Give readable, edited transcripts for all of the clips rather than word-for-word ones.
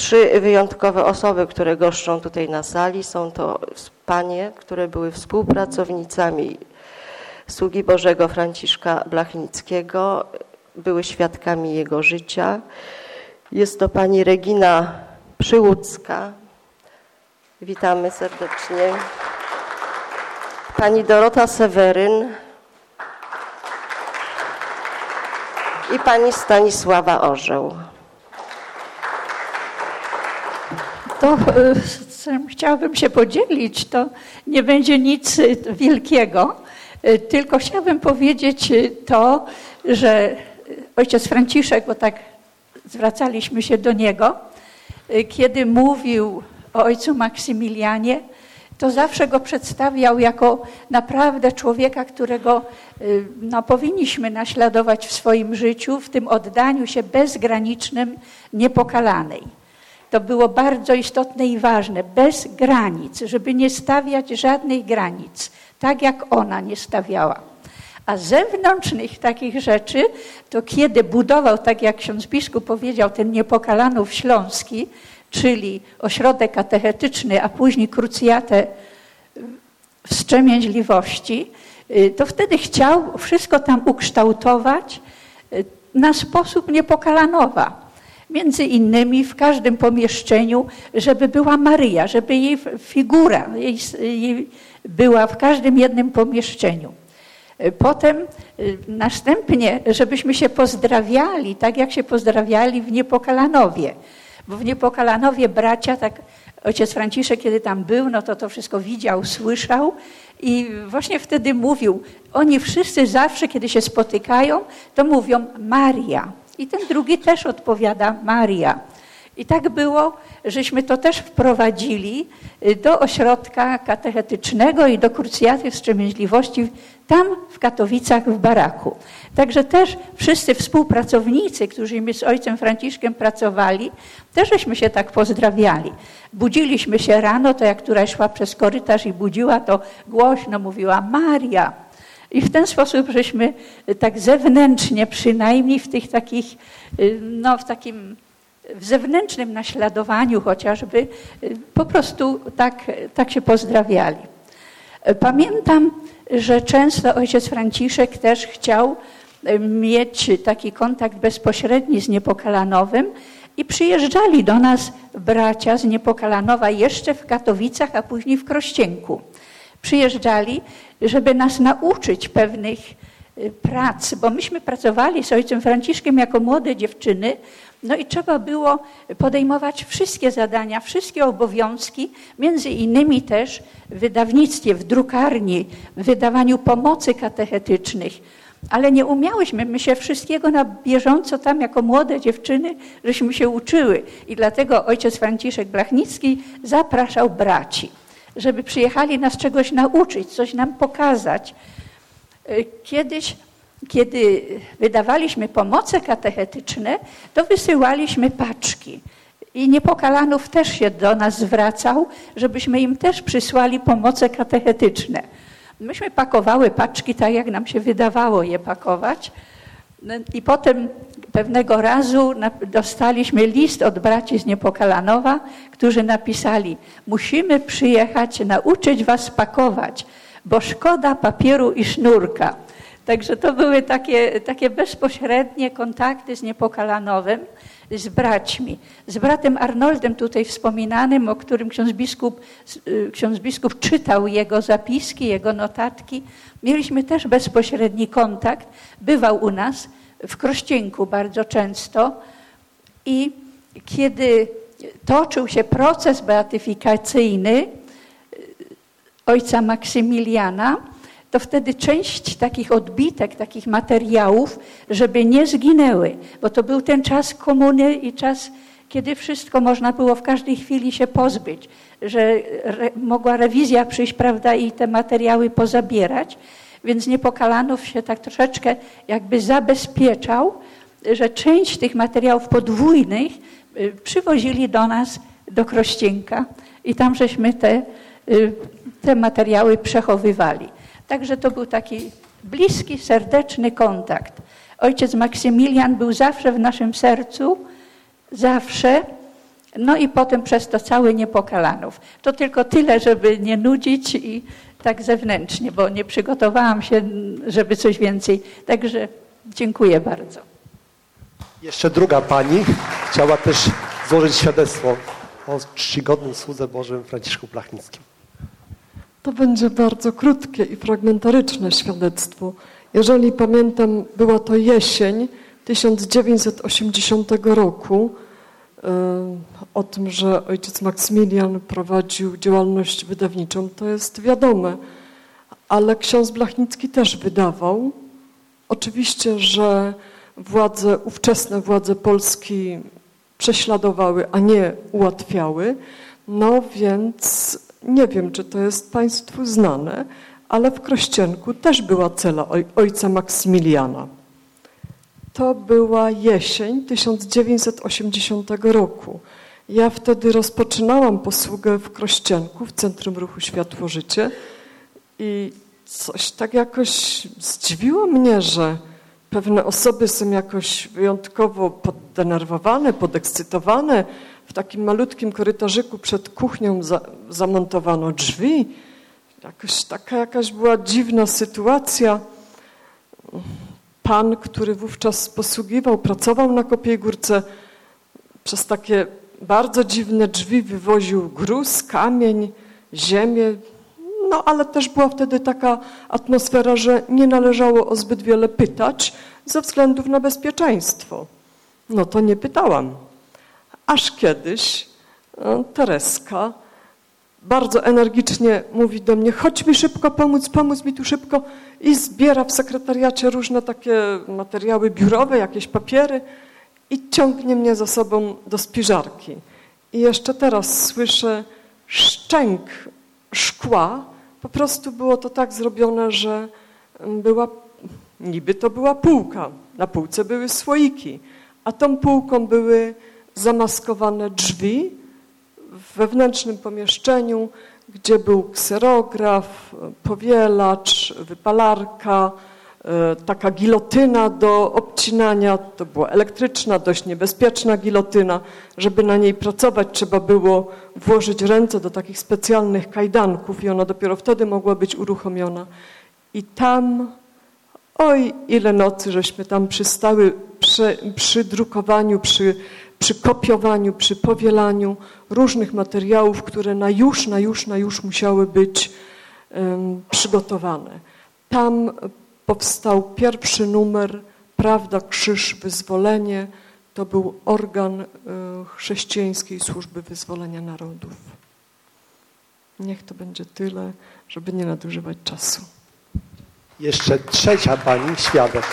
3 wyjątkowe osoby, które goszczą tutaj na sali. Są to panie, które były współpracownicami sługi Bożego Franciszka Blachnickiego, były świadkami jego życia. Jest to pani Regina Przyłódzka. Witamy serdecznie. Pani Dorota Seweryn i pani Stanisława Orzeł. To chciałabym się podzielić, to nie będzie nic wielkiego, tylko chciałabym powiedzieć to, że ojciec Franciszek, bo tak zwracaliśmy się do niego, kiedy mówił o ojcu Maksymilianie, to zawsze go przedstawiał jako naprawdę człowieka, którego powinniśmy naśladować w swoim życiu, w tym oddaniu się bezgranicznym, niepokalanej. To było bardzo istotne i ważne, bez granic, żeby nie stawiać żadnych granic, tak jak ona nie stawiała. A zewnętrznych takich rzeczy, to kiedy budował, tak jak ksiądz biskup powiedział, ten Niepokalanów Śląski, czyli ośrodek katechetyczny, a później krucjatę wstrzemięźliwości, to wtedy chciał wszystko tam ukształtować na sposób Niepokalanowa. Między innymi w każdym pomieszczeniu, żeby była Maryja, żeby jej figura jej była w każdym jednym pomieszczeniu. Potem następnie, żebyśmy się pozdrawiali, tak jak się pozdrawiali w Niepokalanowie. Bo w Niepokalanowie bracia, tak ojciec Franciszek, kiedy tam był, no to wszystko widział, słyszał i właśnie wtedy mówił, oni wszyscy zawsze, kiedy się spotykają, to mówią Maria. I ten drugi też odpowiada Maria. I tak było, żeśmy to też wprowadzili do ośrodka katechetycznego i do krucjaty wstrzemięźliwości tam w Katowicach w baraku. Także też wszyscy współpracownicy, którzy z ojcem Franciszkiem pracowali, też żeśmy się tak pozdrawiali. Budziliśmy się rano, to jak któraś szła przez korytarz i budziła, to głośno mówiła Maria. I w ten sposób żeśmy tak zewnętrznie, przynajmniej w tych takich, w zewnętrznym naśladowaniu chociażby, po prostu tak się pozdrawiali. Pamiętam, że często ojciec Franciszek też chciał mieć taki kontakt bezpośredni z Niepokalanowym i przyjeżdżali do nas bracia z Niepokalanowa jeszcze w Katowicach, a później w Krościenku. Przyjeżdżali, żeby nas nauczyć pewnych prac, bo myśmy pracowali z ojcem Franciszkiem jako młode dziewczyny, no i trzeba było podejmować wszystkie zadania, wszystkie obowiązki, między innymi też w wydawnictwie, w drukarni, w wydawaniu pomocy katechetycznych. Ale nie umiałyśmy, my się wszystkiego na bieżąco tam jako młode dziewczyny, żeśmy się uczyły. I dlatego ojciec Franciszek Blachnicki zapraszał braci, żeby przyjechali nas czegoś nauczyć, coś nam pokazać. Kiedyś, kiedy wydawaliśmy pomoce katechetyczne, to wysyłaliśmy paczki. I Niepokalanów też się do nas zwracał, żebyśmy im też przysłali pomoce katechetyczne. Myśmy pakowały paczki tak, jak nam się wydawało je pakować. I potem pewnego razu dostaliśmy list od braci z Niepokalanowa, którzy napisali: musimy przyjechać, nauczyć was pakować, bo szkoda papieru i sznurka. Także to były takie bezpośrednie kontakty z Niepokalanowym, z braćmi. Z bratem Arnoldem tutaj wspominanym, o którym ksiądz biskup czytał jego zapiski, jego notatki. Mieliśmy też bezpośredni kontakt. Bywał u nas w Krościenku bardzo często i kiedy toczył się proces beatyfikacyjny ojca Maksymiliana, to wtedy część takich odbitek, takich materiałów, żeby nie zginęły, bo to był ten czas komuny i czas, kiedy wszystko można było w każdej chwili się pozbyć, że mogła rewizja przyjść, prawda, i te materiały pozabierać, więc Niepokalanów się tak troszeczkę jakby zabezpieczał, że część tych materiałów podwójnych przywozili do nas do Krościenka i tam żeśmy te materiały przechowywali. Także to był taki bliski, serdeczny kontakt. Ojciec Maksymilian był zawsze w naszym sercu, zawsze, No i potem przez to cały Niepokalanów. To tylko tyle, żeby nie nudzić i tak zewnętrznie, bo nie przygotowałam się, żeby coś więcej. Także dziękuję bardzo. Jeszcze druga pani chciała też złożyć świadectwo o czcigodnym słudze Bożym Franciszku Blachnickim. To będzie bardzo krótkie i fragmentaryczne świadectwo. Jeżeli pamiętam, była to jesień 1980 roku. O tym, że ojciec Maksymilian prowadził działalność wydawniczą, to jest wiadome, ale ksiądz Blachnicki też wydawał. Oczywiście, że ówczesne władze Polski prześladowały, a nie ułatwiały. No więc nie wiem, czy to jest Państwu znane, ale w Krościenku też była cela ojca Maksymiliana. To była jesień 1980 roku. Ja wtedy rozpoczynałam posługę w Krościenku, w Centrum Ruchu Światło-Życie i coś tak jakoś zdziwiło mnie, że pewne osoby są jakoś wyjątkowo poddenerwowane, podekscytowane. W takim malutkim korytarzyku przed kuchnią zamontowano drzwi. Jakaś była dziwna sytuacja. Pan, który wówczas posługiwał, pracował na Kopiej Górce, przez takie bardzo dziwne drzwi wywoził gruz, kamień, ziemię. No ale też była wtedy taka atmosfera, że nie należało o zbyt wiele pytać ze względów na bezpieczeństwo. No to nie pytałam. Aż kiedyś Tereska bardzo energicznie mówi do mnie: chodź mi szybko pomóc mi tu szybko, i zbiera w sekretariacie różne takie materiały biurowe, jakieś papiery i ciągnie mnie za sobą do spiżarki. I jeszcze teraz słyszę szczęk szkła. Po prostu było to tak zrobione, że niby to była półka. Na półce były słoiki, a tą półką były zamaskowane drzwi w wewnętrznym pomieszczeniu, gdzie był kserograf, powielacz, wypalarka, taka gilotyna do obcinania. To była elektryczna, dość niebezpieczna gilotyna. Żeby na niej pracować, trzeba było włożyć ręce do takich specjalnych kajdanków i ona dopiero wtedy mogła być uruchomiona. I tam, oj, ile nocy żeśmy tam przystały przy drukowaniu, przy kopiowaniu, przy powielaniu różnych materiałów, które na już musiały być przygotowane. Tam powstał pierwszy numer Prawda, Krzyż, Wyzwolenie. To był organ chrześcijańskiej służby wyzwolenia narodów. Niech to będzie tyle, żeby nie nadużywać czasu. Jeszcze trzecia pani, świadek.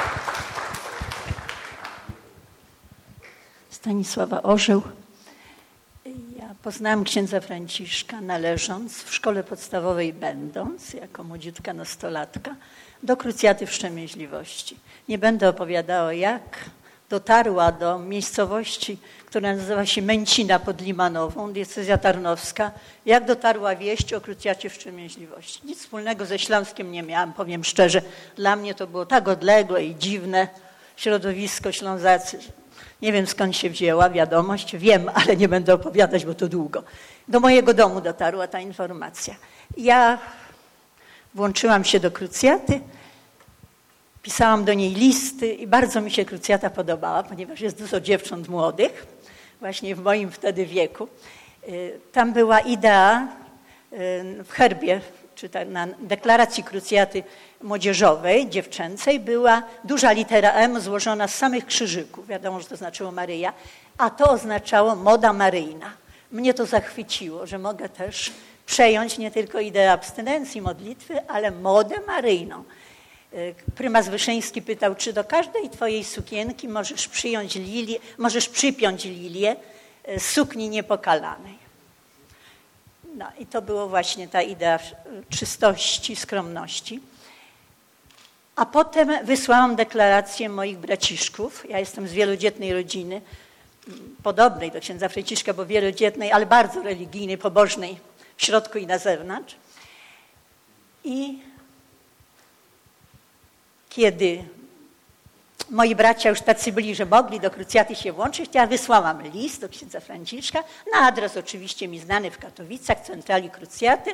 Stanisława Orzeł. Ja poznałam księdza Franciszka należąc, w szkole podstawowej będąc, jako młodziutka nastolatka, do krucjaty Wstrzemięźliwości. Nie będę opowiadała, jak dotarła do miejscowości, która nazywa się Męcina pod Limanową, diecezja tarnowska, jak dotarła wieść o krucjacie Wstrzemięźliwości. Nic wspólnego ze Śląskiem nie miałam, powiem szczerze. Dla mnie to było tak odległe i dziwne środowisko Ślązacy. Nie wiem, skąd się wzięła wiadomość, wiem, ale nie będę opowiadać, bo to długo. Do mojego domu dotarła ta informacja. Ja włączyłam się do krucjaty, pisałam do niej listy i bardzo mi się krucjata podobała, ponieważ jest dużo dziewcząt młodych, właśnie w moim wtedy wieku. Tam była idea w herbie, czy na deklaracji krucjaty młodzieżowej, dziewczęcej, była duża litera M złożona z samych krzyżyków. Wiadomo, że to znaczyło Maryja, a to oznaczało moda maryjna. Mnie to zachwyciło, że mogę też przejąć nie tylko ideę abstynencji, modlitwy, ale modę maryjną. Prymas Wyszyński pytał, czy do każdej twojej sukienki możesz przypiąć lilię z sukni niepokalanej. No i to było właśnie ta idea czystości, skromności. A potem wysłałam deklarację moich braciszków. Ja jestem z wielodzietnej rodziny, podobnej do księdza Franciszka, bo wielodzietnej, ale bardzo religijnej, pobożnej w środku i na zewnątrz. I kiedy moi bracia już tacy byli, że mogli do krucjaty się włączyć, ja wysłałam list do księdza Franciszka, na adres oczywiście mi znany w Katowicach, centrali krucjaty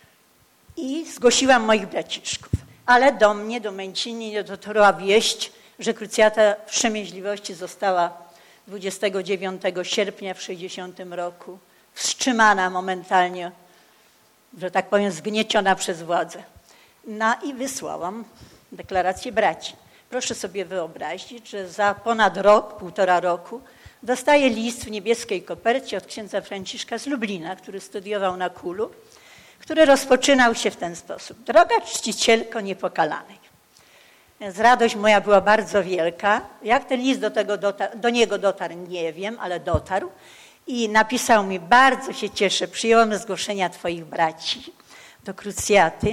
i zgłosiłam moich braciszków. Ale do mnie, do Męcini nie dotarła wieść, że krucjata wstrzemięźliwości została 29 sierpnia w 60 roku wstrzymana momentalnie, że tak powiem, zgnieciona przez władzę. No i wysłałam deklarację braci. Proszę sobie wyobrazić, że za ponad rok, 1,5 roku dostaję list w niebieskiej kopercie od księdza Franciszka z Lublina, który studiował na KUL-u, który rozpoczynał się w ten sposób. Droga czcicielko niepokalanej. Więc radość moja była bardzo wielka. Jak ten list do niego dotarł, nie wiem, ale dotarł. I napisał mi, bardzo się cieszę, przyjąłem zgłoszenia twoich braci do krucjaty.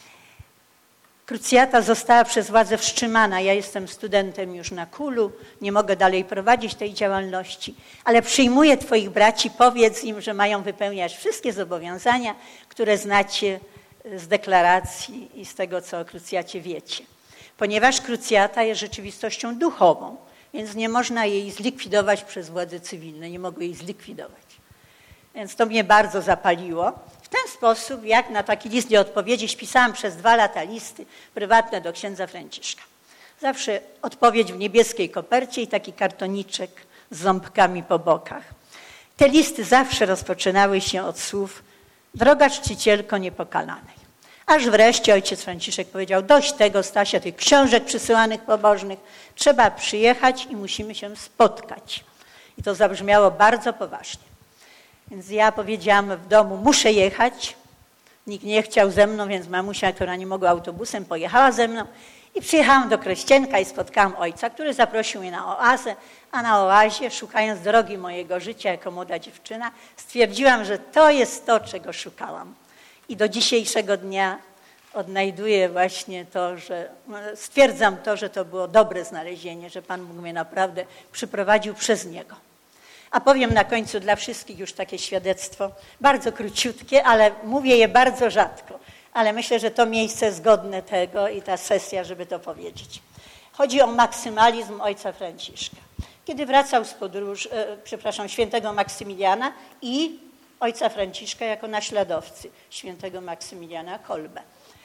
Krucjata została przez władzę wstrzymana. Ja jestem studentem już na KUL-u, nie mogę dalej prowadzić tej działalności, ale przyjmuję twoich braci, powiedz im, że mają wypełniać wszystkie zobowiązania, które znacie z deklaracji i z tego, co o krucjacie wiecie. Ponieważ krucjata jest rzeczywistością duchową, więc nie można jej zlikwidować przez władze cywilne, nie mogły jej zlikwidować. Więc to mnie bardzo zapaliło. W ten sposób, jak na taki list nieodpowiedzi, spisałam przez 2 lata listy prywatne do księdza Franciszka. Zawsze odpowiedź w niebieskiej kopercie i taki kartoniczek z ząbkami po bokach. Te listy zawsze rozpoczynały się od słów droga czcicielko niepokalanej. Aż wreszcie ojciec Franciszek powiedział, dość tego, Stasia, tych książek przysyłanych pobożnych, trzeba przyjechać i musimy się spotkać. I to zabrzmiało bardzo poważnie. Więc ja powiedziałam w domu, muszę jechać. Nikt nie chciał ze mną, więc mamusia, która nie mogła autobusem, pojechała ze mną. I przyjechałam do Krościenka i spotkałam ojca, który zaprosił mnie na oazę, a na oazie, szukając drogi mojego życia jako młoda dziewczyna, stwierdziłam, że to jest to, czego szukałam. I do dzisiejszego dnia odnajduję właśnie to, że stwierdzam to, że to było dobre znalezienie, że Pan Bóg mnie naprawdę przyprowadził przez Niego. A powiem na końcu dla wszystkich już takie świadectwo, bardzo króciutkie, ale mówię je bardzo rzadko. Ale myślę, że to miejsce jest godne tego i ta sesja, żeby to powiedzieć. Chodzi o maksymalizm ojca Franciszka. Kiedy wracał z podróży, świętego Maksymiliana i ojca Franciszka jako naśladowcy świętego Maksymiliana Kolbe.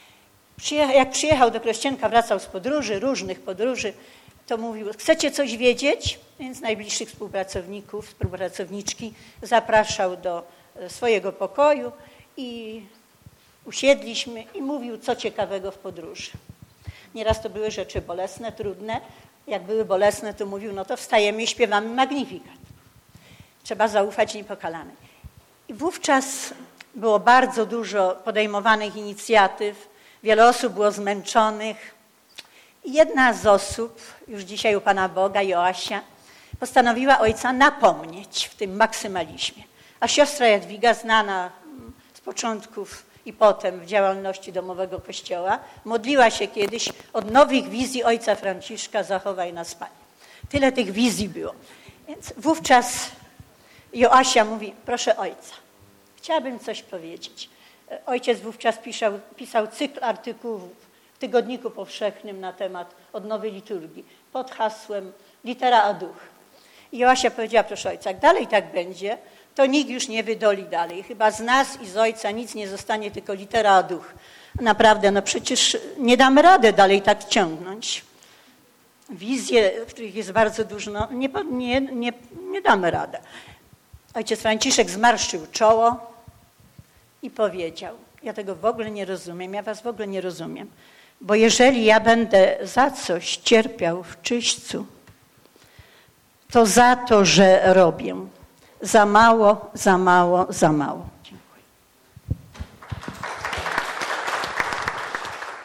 Jak przyjechał do Krościenka, wracał z podróży, różnych podróży, to mówił, chcecie coś wiedzieć? Więc najbliższych współpracowników, współpracowniczki zapraszał do swojego pokoju i usiedliśmy i mówił, co ciekawego w podróży. Nieraz to były rzeczy bolesne, trudne. Jak były bolesne, to mówił, no to wstajemy i śpiewamy Magnifikat. Trzeba zaufać niepokalanej. I wówczas było bardzo dużo podejmowanych inicjatyw, wiele osób było zmęczonych. I jedna z osób, już dzisiaj u Pana Boga, Joasia, postanowiła ojca napomnieć w tym maksymalizmie. A siostra Jadwiga, znana z początków i potem w działalności domowego kościoła, modliła się kiedyś od nowych wizji ojca Franciszka, zachowaj nas Panie. Tyle tych wizji było. Więc wówczas Joasia mówi, proszę ojca, chciałabym coś powiedzieć. Ojciec wówczas pisał cykl artykułów w Tygodniku Powszechnym na temat odnowy liturgii pod hasłem Litera a Duch. I Joasia powiedziała, proszę ojca, jak dalej tak będzie, to nikt już nie wydoli dalej. Chyba z nas i z ojca nic nie zostanie, tylko litera a duch. Naprawdę, no przecież nie damy rady dalej tak ciągnąć. Wizje, których jest bardzo dużo, no nie damy rady. Ojciec Franciszek zmarszczył czoło i powiedział, ja tego w ogóle nie rozumiem, ja was w ogóle nie rozumiem, bo jeżeli ja będę za coś cierpiał w czyśćcu, to za to, że robię za mało, za mało, za mało.